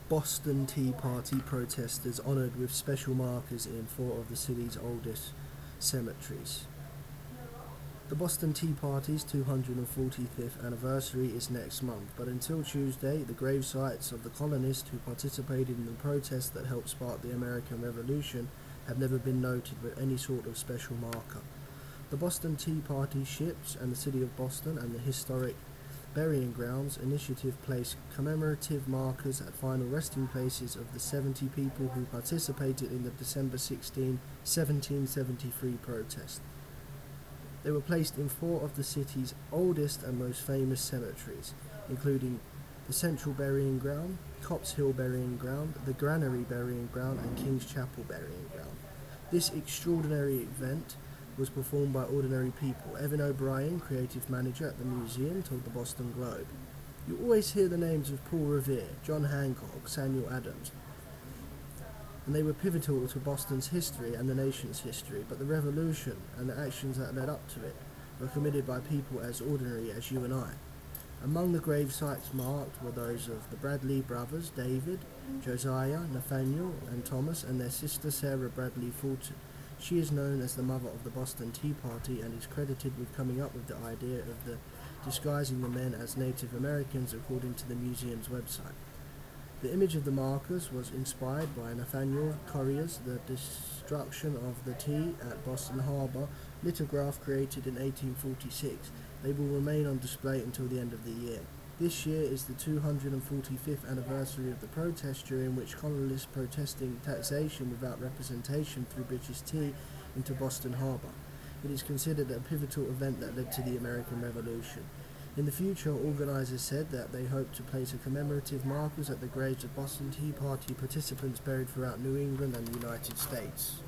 Boston Tea Party protesters honoured with special markers in four of the city's oldest cemeteries. The Boston Tea Party's 245th anniversary is next month, but until Tuesday, the grave sites of the colonists who participated in the protests that helped spark the American Revolution have never been noted with any sort of special marker. The Boston Tea Party ships and the City of Boston and the historic Burying Grounds Initiative place commemorative markers at final resting places of the 70 people who participated in the December 16, 1773 protest. They were placed in four of the city's oldest and most famous cemeteries, including the Central Burying Ground, Copp's Hill Burying Ground, the Granary Burying Ground, and King's Chapel Burying Ground. This extraordinary event was performed by ordinary people. Evan O'Brien, creative manager at the museum, told the Boston Globe, "You always hear the names of Paul Revere, John Hancock, Samuel Adams, and they were pivotal to Boston's history and the nation's history, but the revolution and the actions that led up to it were committed by people as ordinary as you and I." Among the grave sites marked were those of the Bradley brothers, David, Josiah, Nathaniel, and Thomas, and their sister Sarah Bradley Fulton. She is known as the mother of the Boston Tea Party and is credited with coming up with the idea of disguising the men as Native Americans, according to the museum's website. The image of the markers was inspired by Nathaniel Currier's The Destruction of the Tea at Boston Harbor lithograph created in 1846. They will remain on display until the end of the year. This year is the 245th anniversary of the protest, during which colonists protesting taxation without representation through British tea into Boston Harbor. It is considered a pivotal event that led to the American Revolution. In the future, organizers said that they hope to place commemorative markers at the graves of Boston Tea Party participants buried throughout New England and the United States.